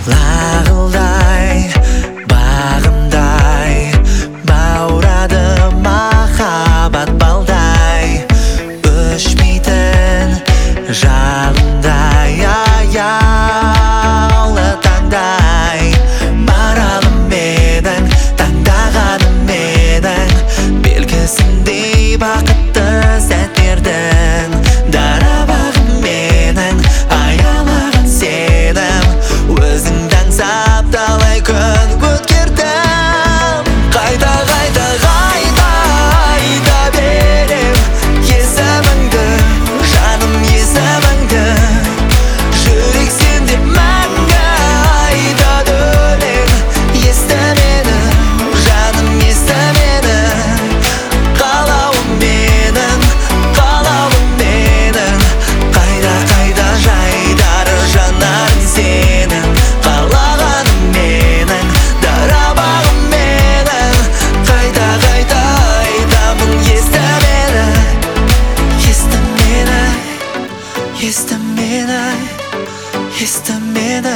Lağılдай, бағымдай баурады махаббат балдай, өшмейтін жалындай, аяулы таңдай. Маралым менің, таңдағаным менің, белгісіндей бақытты сәттердің. Дара бағым менің, аялаған сенім, өзіңді аңсап талай күн өткердім. Қайта қайта қайта айта берем есіміңді, жаным есіміңді. Жүрек сенде мәңгі айтады өлең. Есті мені, жаным есті мені. Қалауым менің, қалауым менің. Қайда қайда жайдары жанарың сенің. Қалағаным менің, дара бағым менің. Қайда қайда айтамын есті мені, есті мені, есті мені, есті мені,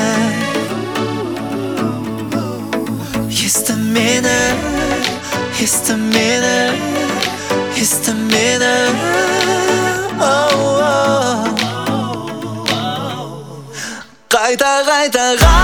есті мені, есті мені, есті мені. Қайта қайта